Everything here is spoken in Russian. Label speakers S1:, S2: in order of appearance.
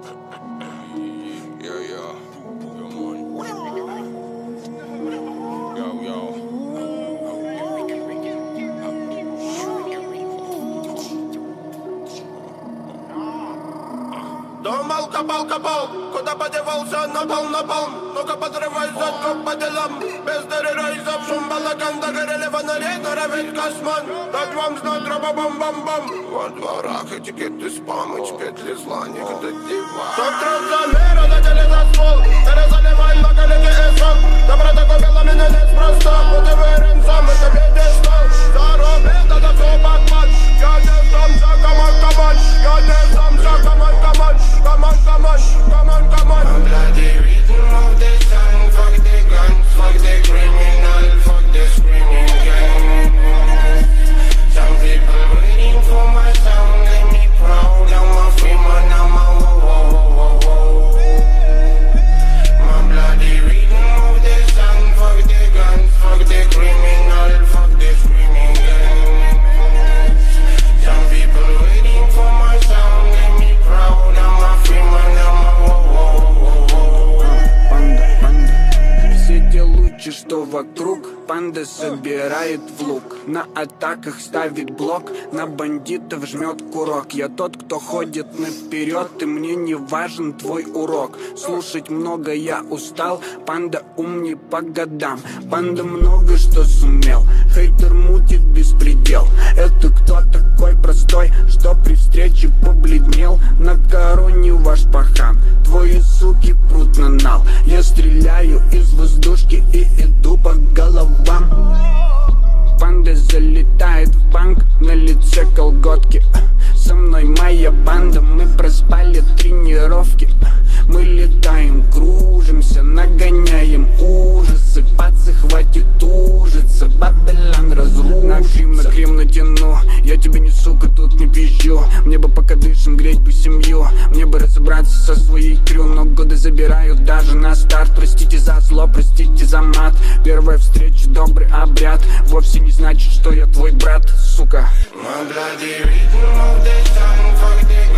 S1: Думал, копал, куда подевался, напал, ну-ка подрывай задку по делам. Без дыры рейзов, шум балаган, догорели фонари, норовит космон. Дать вам знать, раба-бам-бам-бам. Во дворах этикеты спам, и петли зла, никогда дива. Тот раз за мира, дадели за ствол, перезаливай на коллеги эсрок. Доброта купила меня неспроста, вот и уверен сам, это пьедестал. Заробил, это все бакман, я не сам за команд, я не сам за команд. Come on. I'm bloody rhythm of the sun. Fuck the guns, fuck the criminal, fuck the screaming gang. Some people waiting for my sound. Let me proud, I'm a free man, I'm a whoa. My bloody rhythm of the sun. Fuck the guns, fuck the criminal, fuck the screaming gang. Some people waiting for my sound. Let me proud, I'm a free man, I'm a
S2: Панда, все те лучи, что вокруг, панда собирает в лук. На атаках ставит блок, на бандитов жмет курок. Я тот, кто ходит наперед, и мне не важен твой урок. Слушать много я устал, панда умней по годам. Панда много что сумел, хейтер мутит беспредел. Это кто такой простой, что при встрече побледнел? На короне ваш пахан, твои суки прут на нал. Я стреляю из воздушки и иду по головам. Панда залетает в банк, на лице колготки. Со мной моя банда, мы проспали тренировки. Мы летаем, кружимся, нагоняем ужасы. Пацы, хватит ужиться, Бабилон разрушится. На крем натяну, я тебе не сука, тут не пизжу. Мне бы пока дышим, греть бы семью. Мне бы разобраться со своей крю, но годы забирают даже на старт. Простите за зло, простите за мат. Первая встреча, добрый обряд вовсе не значит, что я твой брат, сука.
S1: My bloody rhythm of the sun, fuck the